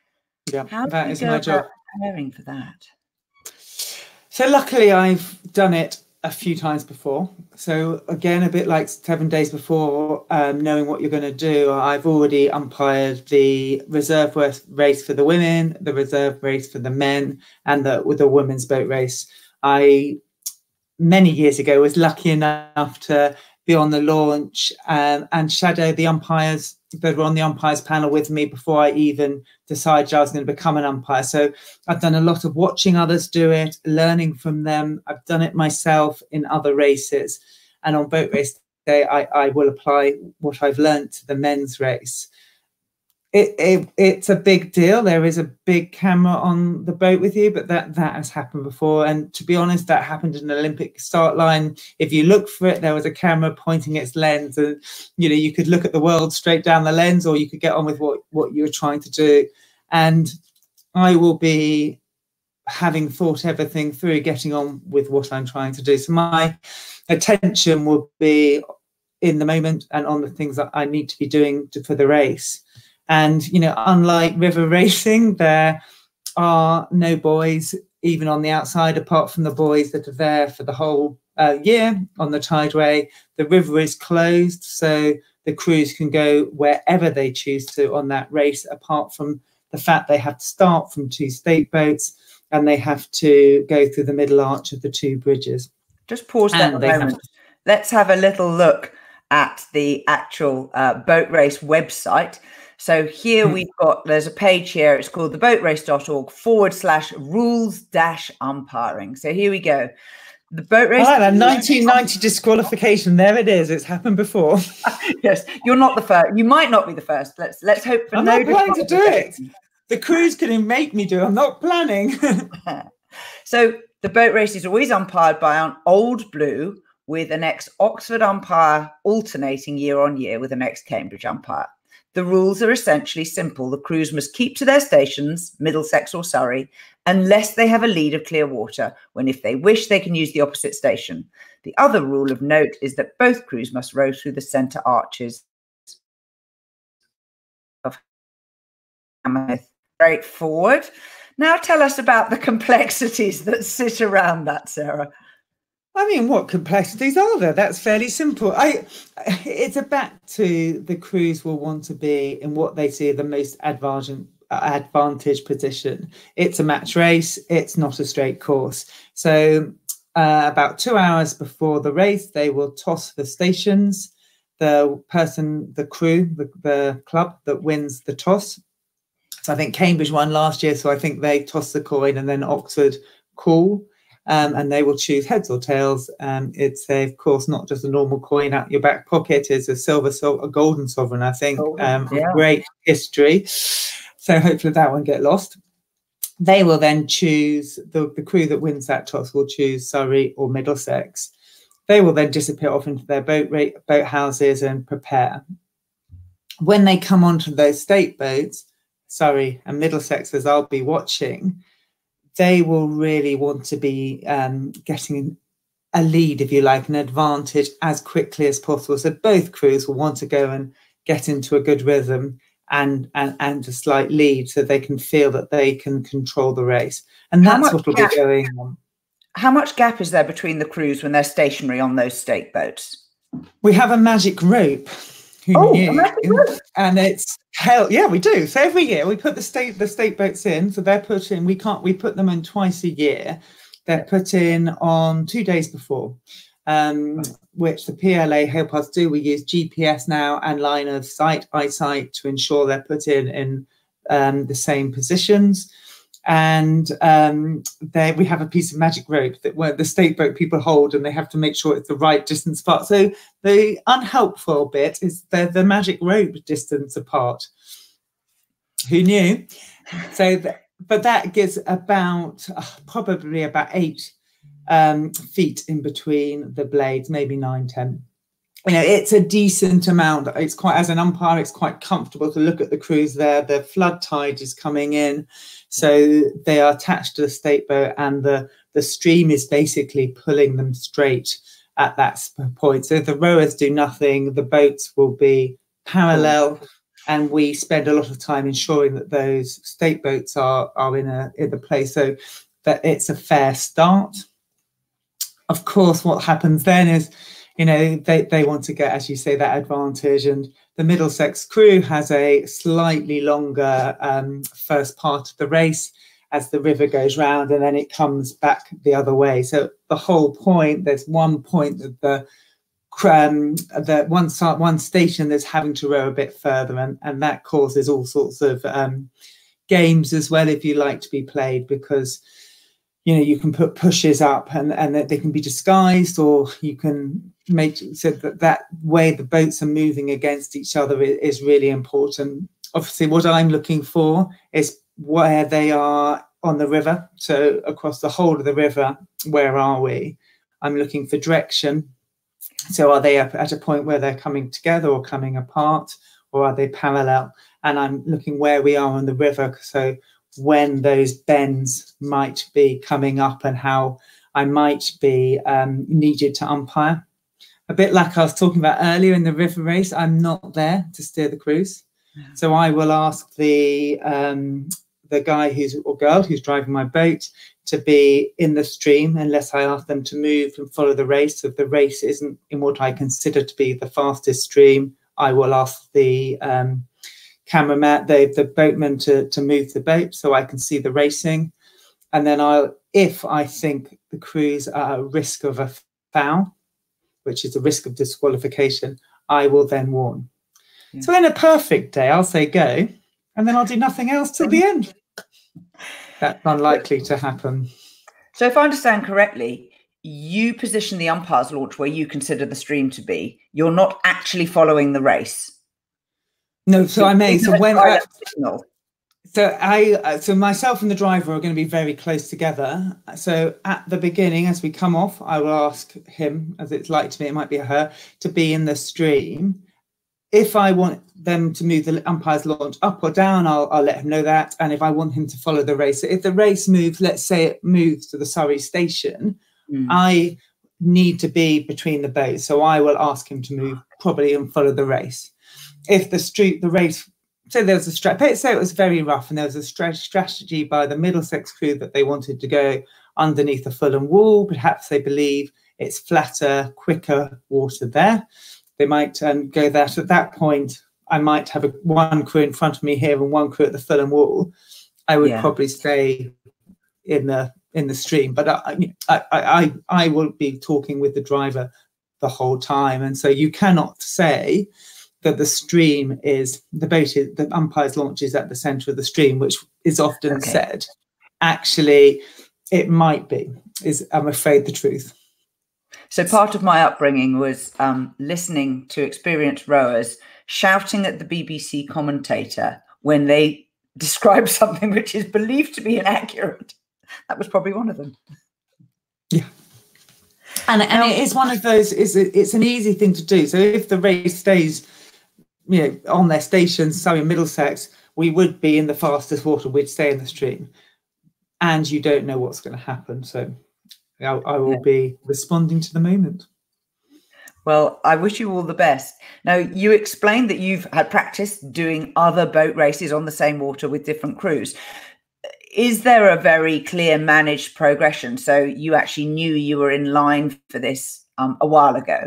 Yeah, How do that you is go my about job. preparing for that? So luckily I've done it a few times before. So again, a bit like 7 days before, knowing what you're going to do, I've already umpired the reserve race for the women, the reserve race for the men, and the women's boat race. I, many years ago, was lucky enough to be on the launch and shadow the umpires that were on the umpires panel with me before I even decided I was going to become an umpire. So I've done a lot of watching others do it, learning from them. I've done it myself in other races. And on boat race day, I will apply what I've learned to the men's race. It's a big deal. There is a big camera on the boat with you, but that has happened before. And to be honest, that happened in an Olympic start line. If you look for it, there was a camera pointing its lens, and you could look at the world straight down the lens, or you could get on with what you were trying to do. And I will be, having thought everything through, getting on with what I'm trying to do. So my attention will be in the moment and on the things that I need to be doing for the race. And, unlike river racing, there are no buoys, even on the outside, apart from the buoys that are there for the whole year on the Tideway. The river is closed, so the crews can go wherever they choose to on that race, apart from the fact they have to start from 2 state boats and they have to go through the middle arch of the 2 bridges. Just pause that a moment. Let's have a little look at the actual boat race website. So here there's a page here. It's called theboatrace.org/rules-umpiring. So here we go. The boat race. Oh, that 1990 disqualification. There it is. It's happened before. Yes, you're not the first. You might not be the first. Let's hope for I'm not planning to do it. The crews can make me do it. I'm not planning. So the boat race is always umpired by an Old Blue with an ex-Oxford umpire alternating year on year with an ex-Cambridge umpire. The rules are essentially simple. The crews must keep to their stations, Middlesex or Surrey, unless they have a lead of clear water, when if they wish, they can use the opposite station. The other rule of note is that both crews must row through the centre arches of Hammersmith. Straightforward. Now tell us about the complexities that sit around that, Sarah. I mean, what complexities are there? That's fairly simple. It's back to the crews will want to be in what they see the most advantage position. It's a match race. It's not a straight course. So about 2 hours before the race, they will toss the stations. The club that wins the toss. So I think Cambridge won last year. So I think they toss the coin and then Oxford call. And they will choose heads or tails. It's of course not just a normal coin out your back pocket. It's a golden sovereign, I think. Great history. So hopefully that won't get lost. They will then choose the crew that wins that toss will choose Surrey or Middlesex. They will then disappear off into their boat houses and prepare. When they come onto those state boats, Surrey and Middlesex, as I'll be watching, they will really want to be getting a lead, if you like, an advantage as quickly as possible. So both crews will want to go and get into a good rhythm and a slight lead so they can feel that they can control the race. And that's what will be going on. How much gap is there between the crews when they're stationary on those state boats? We have a magic rope. Who knew? And it's yeah, we do. So every year we put the state boats in. So they're put in. We put them in twice a year. They're put in on 2 days before, which the PLA help us do. We use GPS now and line of sight eyesight to ensure they're put in the same positions. And we have a piece of magic rope that where the state boat people hold, and they have to make sure it's the right distance apart. So the unhelpful bit is the magic rope distance apart. Who knew? So, but that gives about probably about 8 feet in between the blades, maybe 9, 10. It's a decent amount. It's quite, as an umpire, it's quite comfortable to look at the crews there. The flood tide is coming in, so they are attached to the state boat, and the stream is basically pulling them straight at that point. So if the rowers do nothing, the boats will be parallel and we spend a lot of time ensuring that those stake boats are in a place so that it's a fair start. Of course, what happens then is, you know, they want to get, as you say, that advantage, and the Middlesex crew has a slightly longer first part of the race as the river goes round, and then it comes back the other way. So the whole point, there's one point that the one station that's having to row a bit further, and that causes all sorts of games as well, if you like, to be played, because you know you can put pushes up and that they can be disguised, or you can make so that way the boats are moving against each other is really important. Obviously, what I'm looking for is where they are on the river. So across the whole of the river, where are we? I'm looking for direction. So are they up at a point where they're coming together or coming apart, or are they parallel? And I'm looking where we are on the river, so when those bends might be coming up and how I might be needed to umpire. A bit like I was talking about earlier in the river race, I'm not there to steer the cruise. So I will ask the guy or girl who's driving my boat to be in the stream, unless I ask them to move and follow the race. So if the race isn't in what I consider to be the fastest stream, I will ask the cameraman, the boatman to move the boat so I can see the racing. And then if I think the crews are at risk of a foul, which is a risk of disqualification, I will then warn. Yeah. So in a perfect day, I'll say go, and then I'll do nothing else till the end. That's unlikely to happen. So if I understand correctly, you position the umpire's launch where you consider the stream to be. You're not actually following the race. No, so I may. So when so myself and the driver are going to be very close together. So at the beginning, as we come off, I will ask him, as it's like to me, it might be her, to be in the stream. If I want them to move the umpire's launch up or down, I'll let him know that. And if I want him to follow the race, so if the race moves, let's say it moves to the Surrey station, I need to be between the boats. So I will ask him to move probably and follow the race. If the race, so there was a strategy, say it was very rough, and there was a strategy by the Middlesex crew that they wanted to go underneath the Fulham Wall. Perhaps they believe it's flatter, quicker water there. They might go there. So at that point, I might have one crew in front of me here and one crew at the Fulham Wall. I would probably stay in the stream, but I will be talking with the driver the whole time. And so you cannot say that the stream is the umpire's launch is at the centre of the stream, which is often said. Actually, it might be, is I'm afraid the truth. So part of my upbringing was listening to experienced rowers shouting at the BBC commentator when they describe something which is believed to be inaccurate. That was probably one of them. Yeah. And it is one of those, it's an easy thing to do. So if the race stays, you know, on their stations, Surrey, Middlesex, we would be in the fastest water, we'd stay in the stream. And you don't know what's going to happen. So I will be responding to the moment. Well, I wish you all the best. Now, you explained that you've had practice doing other boat races on the same water with different crews. Is there a very clear managed progression? So you actually knew you were in line for this a while ago?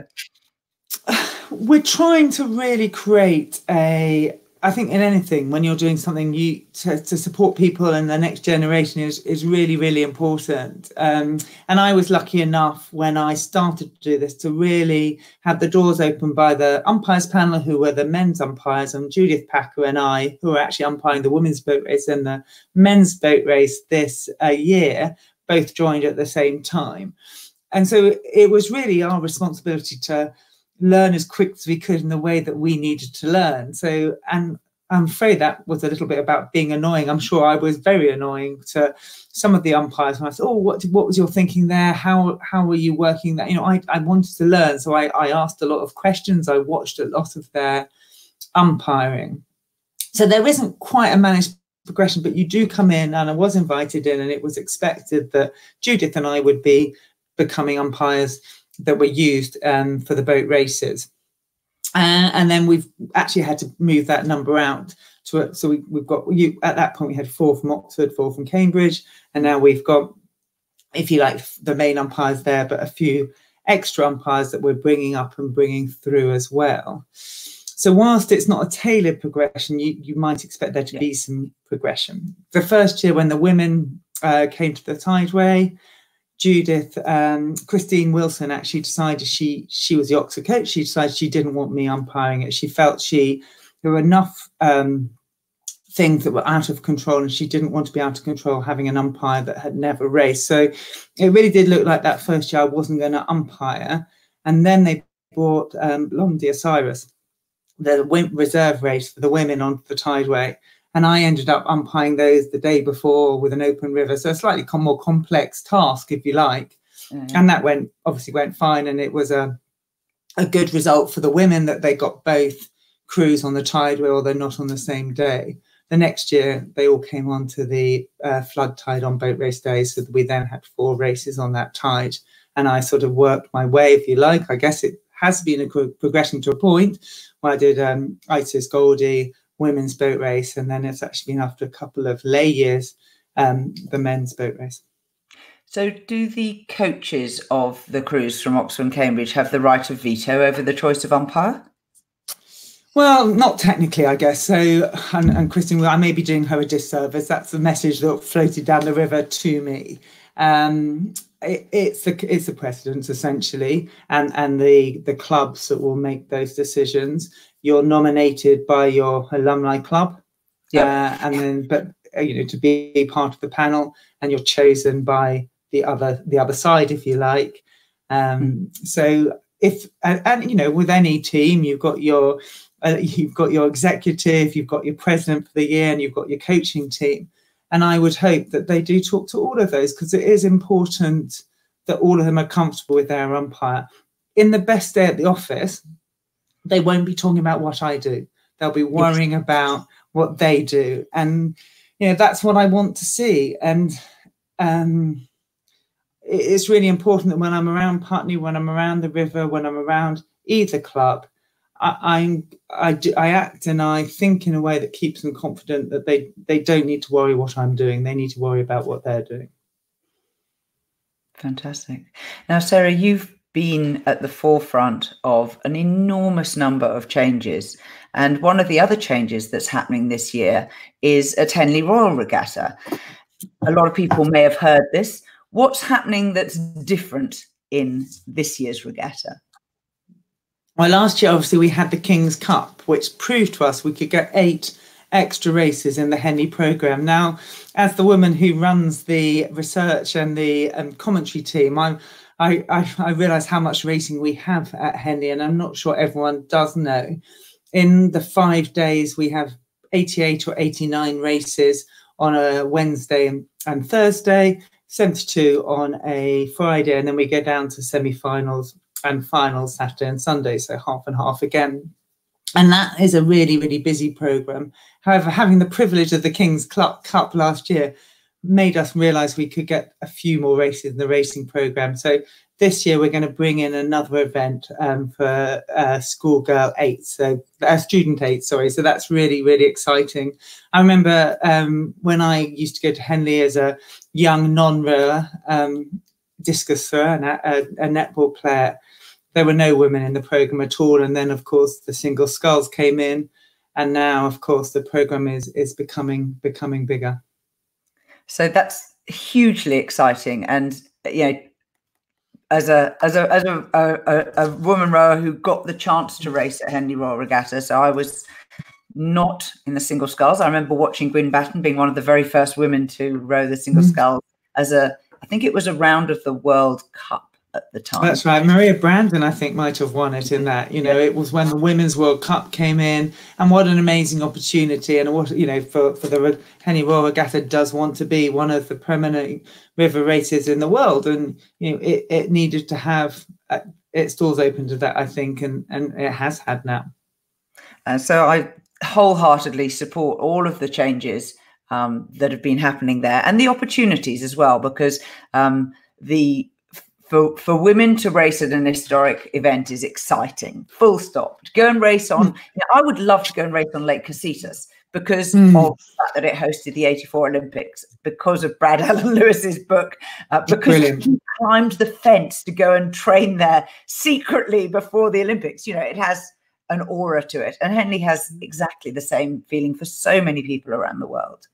We're trying to really create I think in anything, when you're doing something, to support people and the next generation is really, really important. And I was lucky enough when I started to do this to really have the doors open by the umpires panel, who were the men's umpires, and Judith Packer and I, who are actually umpiring the women's boat race and the men's boat race this year, both joined at the same time. And so it was really our responsibility to learn as quick as we could in the way that we needed to learn. So, and I'm afraid that was a little bit about being annoying. I'm sure I was very annoying to some of the umpires when I said, "Oh, what was your thinking there? How were you working that?" You know, I wanted to learn, so I asked a lot of questions. I watched a lot of their umpiring. So there isn't quite a managed progression, but you do come in, and I was invited in, and it was expected that Judith and I would be becoming umpires that were used for the boat races. And then we've actually had to move that number out to it. So we've got, at that point we had 4 from Oxford, 4 from Cambridge, and now we've got, if you like, the main umpires there, but a few extra umpires that we're bringing up and bringing through as well. So whilst it's not a tailored progression, you might expect there to be some progression. The first year when the women came to the Tideway, Judith, Christine Wilson actually decided she was the Oxford coach. She decided she didn't want me umpiring it. She felt there were enough things that were out of control, and she didn't want to be out of control having an umpire that had never raced. So it really did look like that first year I wasn't going to umpire. And then they brought Blondie Osiris, the reserve race for the women, onto the Tideway. And I ended up umpiring those the day before with an open river. So a slightly more complex task, if you like. And that obviously went fine. And it was a good result for the women that they got both crews on the Tideway, although not on the same day. The next year, they all came onto the flood tide on boat race day. So we then had 4 races on that tide. And I sort of worked my way, if you like. I guess it has been a progression to a point where I did Isis Goldie, women's boat race, and then it's actually been, after a couple of lay years, the men's boat race. So do the coaches of the crews from Oxford and Cambridge have the right of veto over the choice of umpire? Well, not technically, I guess. So, and Christine, I may be doing her a disservice. That's the message that floated down the river to me. It's the precedent, essentially, and the clubs that will make those decisions. You're nominated by your alumni club, and then, but to be part of the panel, and you're chosen by the other side, if you like. So if and with any team, you've got your executive, you've got your president for the year, and you've got your coaching team. And I would hope that they do talk to all of those, because it is important that all of them are comfortable with their umpire. In the best day at the office, they won't be talking about what I do. They'll be worrying about what they do. And, that's what I want to see. And it's really important that when I'm around Putney, when I'm around the river, when I'm around either club, I act and I think in a way that keeps them confident that they don't need to worry what I'm doing. They need to worry about what they're doing. Fantastic. Now, Sarah, you've been at the forefront of an enormous number of changes. And one of the other changes that's happening this year is at Henley Royal Regatta. A lot of people may have heard this. What's happening that's different in this year's regatta? Well, last year, obviously, we had the King's Cup, which proved to us we could get 8 extra races in the Henley programme. Now, as the woman who runs the research and the commentary team, I realise how much racing we have at Henley, and I'm not sure everyone does know. In the 5 days, we have 88 or 89 races on a Wednesday and Thursday, 72 on a Friday, and then we go down to semi-finals and finals Saturday and Sunday, so half and half again. And that is a really, really busy programme. However, having the privilege of the King's Cup last year made us realise we could get a few more races in the racing programme. So this year we're going to bring in another event for schoolgirl 8, so student 8, sorry. So that's really, really exciting. I remember when I used to go to Henley as a young non-rower, discus thrower and a netball player, there were no women in the programme at all. And then, of course, the single sculls came in. And now, of course, the programme is becoming bigger. So that's hugely exciting. And, as a woman rower who got the chance to race at Henley Royal Regatta, so I was not in the single sculls. I remember watching Gwyn Batten being one of the very first women to row the single sculls I think it was a round of the World Cup at the time. That's right. Maria Brandon, I think, might have won it in that. It was when the Women's World Cup came in, and what an amazing opportunity. And what, for the Henley Royal Regatta does want to be one of the preeminent river races in the world. And, it needed to have its doors open to that, I think, and it has had now. So I wholeheartedly support all of the changes that have been happening there, and the opportunities as well, because the For women to race at an historic event is exciting, full stop. To go and race on, I would love to go and race on Lake Casitas because of the fact that it hosted the '84 Olympics, because of Brad Allen Lewis's book, because he climbed the fence to go and train there secretly before the Olympics. It has an aura to it. And Henley has exactly the same feeling for so many people around the world.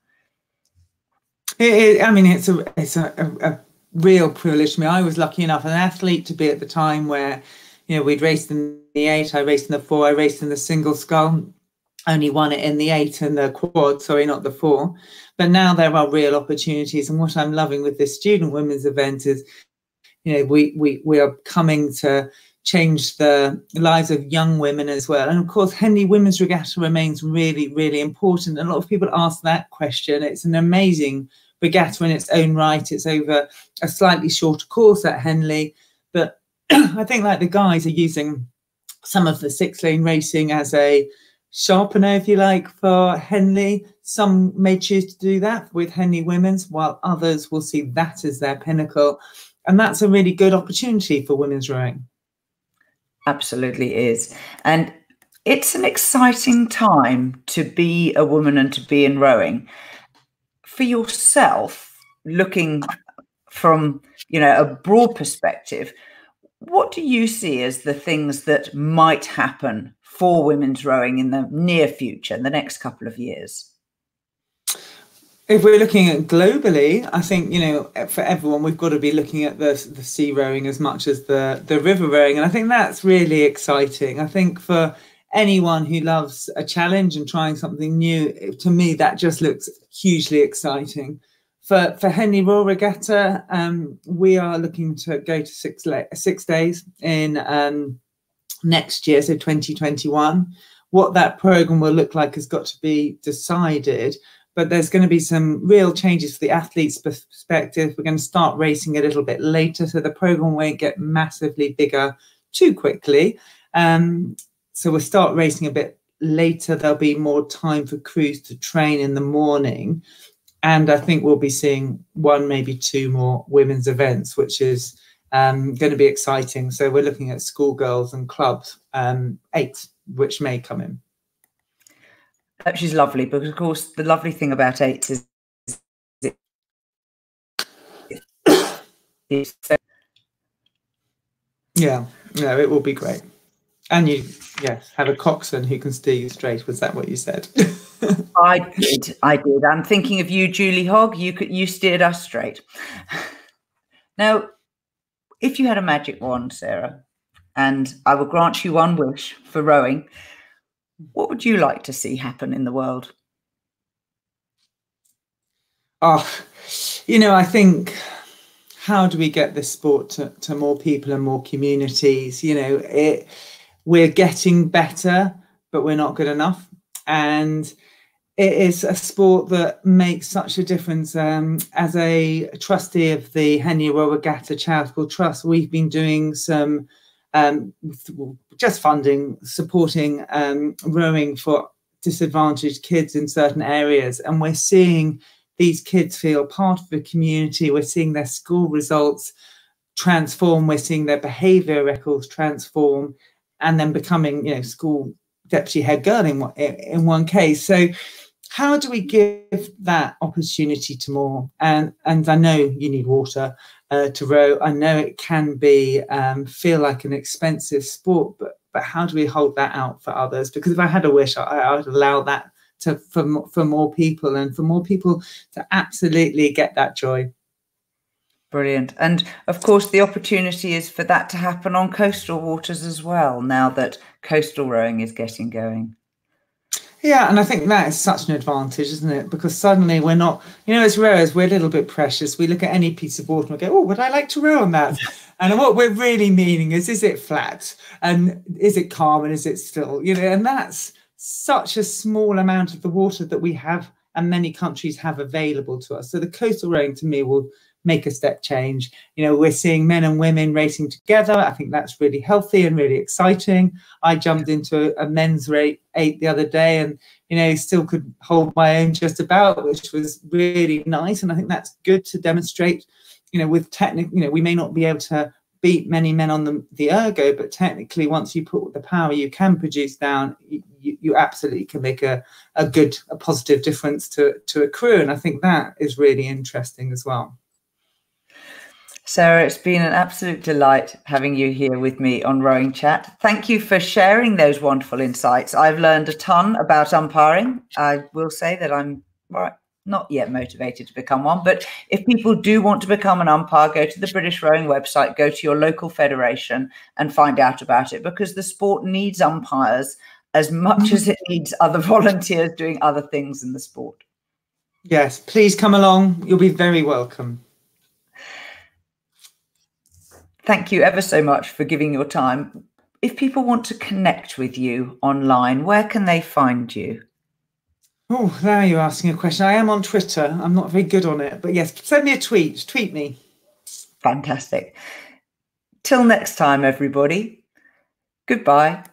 It's a real privilege to me. I was lucky enough, an athlete, to be at the time where, we'd raced in the 8, I raced in the 4, I raced in the single scull, only won it in the 8 and the quad, sorry, not the 4. But now there are real opportunities. And what I'm loving with this student women's event is, we are coming to change the lives of young women as well. And of course, Henley Women's Regatta remains really, really important. And a lot of people ask that question. It's an amazing regatta in its own right. It's over a slightly shorter course at Henley, but I think like the guys are using some of the 6-lane racing as a sharpener, if you like, for Henley. Some may choose to do that with Henley Women's, while others will see that as their pinnacle. And that's a really good opportunity for women's rowing. Absolutely is. And it's an exciting time to be a woman and to be in rowing. For yourself, looking from, a broad perspective, what do you see as the things that might happen for women's rowing in the near future, in the next couple of years? If we're looking at globally, I think, for everyone, we've got to be looking at the sea rowing as much as the river rowing. And I think that's really exciting. I think for anyone who loves a challenge and trying something new, to me, that just looks hugely exciting. For Henley Royal Regatta, we are looking to go to 6 days in next year, so 2021. What that program will look like has got to be decided, but there's going to be some real changes for the athletes' perspective. We're going to start racing a little bit later, so the program won't get massively bigger too quickly. So we'll start racing a bit later. There'll be more time for crews to train in the morning. And I think we'll be seeing 1, maybe 2 more women's events, which is going to be exciting. So we're looking at schoolgirls and clubs, 8, which may come in. Which is lovely, because of course the lovely thing about 8 is it will be great. And you, have a coxswain who can steer you straight. Was that what you said? I did. I'm thinking of you, Julie Hogg. You steered us straight. Now, if you had a magic wand, Sarah, and I will grant you one wish for rowing, what would you like to see happen in the world? I think, how do we get this sport to more people and more communities? We're getting better, but we're not good enough. And it is a sport that makes such a difference. As a trustee of the Henley Royal Regatta Charitable Trust, we've been doing some just funding, supporting rowing for disadvantaged kids in certain areas. And we're seeing these kids feel part of the community. We're seeing their school results transform. We're seeing their behaviour records transform, and then becoming, school deputy head girl in one case. So how do we give that opportunity to more? And I know you need water to row. I know it can be feel like an expensive sport, but how do we hold that out for others? Because if I had a wish, I would allow that for more people, and for more people to absolutely get that joy. Brilliant. And of course, the opportunity is for that to happen on coastal waters as well, now that coastal rowing is getting going. Yeah, and I think that is such an advantage, isn't it? Because suddenly we're not, as rowers, we're a little bit precious. We look at any piece of water and we go, oh, would I like to row on that? And what we're really meaning is it flat? And is it calm? And is it still? And that's such a small amount of the water that we have and many countries have available to us. So the coastal rowing, to me, will make a step change. We're seeing men and women racing together. I think that's really healthy and really exciting. I jumped into a men's 8 the other day and, still could hold my own just about, which was really nice. And I think that's good to demonstrate, with technique, we may not be able to beat many men on the ergo, but technically once you put the power you can produce down, you absolutely can make a positive difference to a crew. And I think that is really interesting as well. Sarah, it's been an absolute delight having you here with me on Rowing Chat. Thank you for sharing those wonderful insights. I've learned a ton about umpiring. I will say that I'm not yet motivated to become one, but if people do want to become an umpire, go to the British Rowing website, go to your local federation and find out about it, because the sport needs umpires as much as it needs other volunteers doing other things in the sport. Yes, please come along. You'll be very welcome. Thank you ever so much for giving your time. If people want to connect with you online, where can they find you? Oh, now you're asking a question. I am on Twitter. I'm not very good on it, but yes, send me a tweet. Tweet me. Fantastic. Till next time, everybody. Goodbye.